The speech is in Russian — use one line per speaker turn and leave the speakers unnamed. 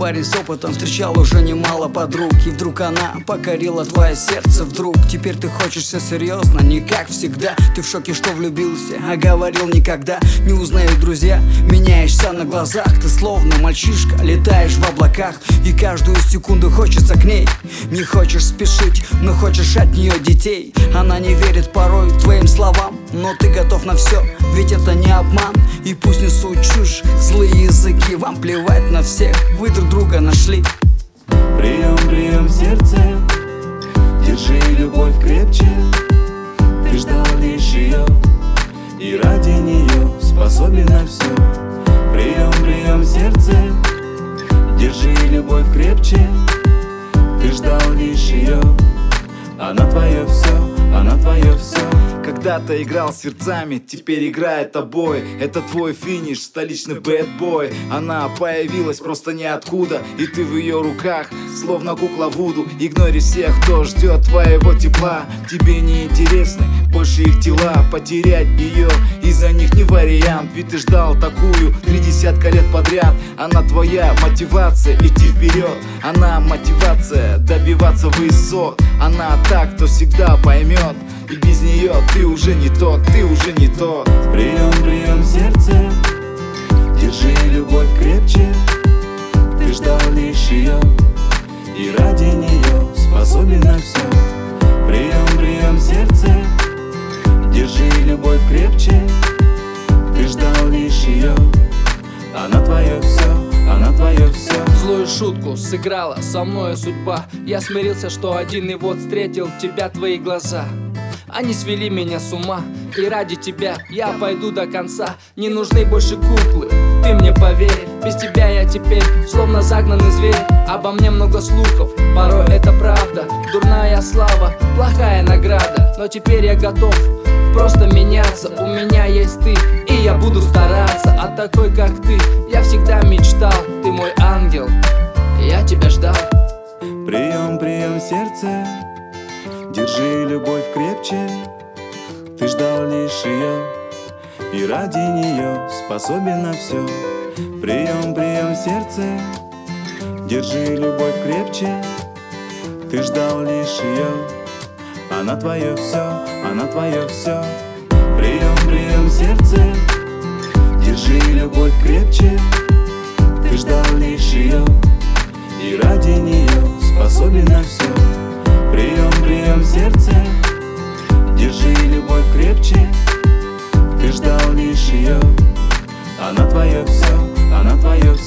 парень с опытом, встречал уже немало подруг. И вдруг она покорила твое сердце вдруг. Теперь ты хочешь все серьезно, не как всегда. Ты в шоке, что влюбился, а говорил никогда. Не узнают друзья, меняешься на глазах. Ты словно мальчишка, летаешь в облаках. И каждую секунду хочется к ней. Не хочешь спешить, но хочешь от нее детей. Она не верит порой твоим словам, но ты готов на все, ведь это не обман. И пусть несут чушь, злые языки, вам плевать на всех, вы друг друга нашли.
Прием, прием, сердце, держи любовь крепче. Ты ждал лишь ее, и ради нее способен на все. Прием, прием, сердце, держи любовь крепче. Ты ждал лишь ее, она твое все, она твое все. Когда-то играл сердцами, теперь играет тобой. Это твой финиш, столичный бэдбой. Она появилась просто ниоткуда, и ты в ее руках, словно кукла Вуду. Игнори всех, кто ждет твоего тепла. Тебе не интересны больше их тела. Потерять ее из-за них не вариант, ведь ты ждал такую 30 лет подряд. Она твоя мотивация идти вперед. Она мотивация добиваться высот. Она так, кто всегда поймет. И без нее ты уже не тот, ты уже не тот. Прием, прием, сердце, держи любовь крепче. Ты ждал лишь ее, и ради нее способен на все. Прием, прием, сердце, держи любовь крепче. Ты ждал лишь ее, она твое все, она твое все.
Злую шутку сыграла со мною судьба. Я смирился, что один, и вот встретил тебя, твои глаза. Они свели меня с ума, и ради тебя я пойду до конца. Не нужны больше куклы, ты мне поверь. Без тебя я теперь словно загнанный зверь. Обо мне много слухов, порой это правда. Дурная слава, плохая награда. Но теперь я готов просто меняться. У меня есть ты, и я буду стараться. А такой, как ты, я всегда мечтал. Ты мой ангел, я тебя ждал.
Прием, прием, сердце, держи любовь крепче. Ты ждал лишь ее, и ради нее способен на все. Прием, прием, сердце, держи любовь крепче. Ты ждал лишь ее, она твое все, она твое все. Прием, прием, сердце, держи любовь крепче. Ты ждал лишь ее, и ради нее способен на все. Прием, прием, сердце, держи любовь крепче. Ты ждал лишь ее, она твое все, она твое все.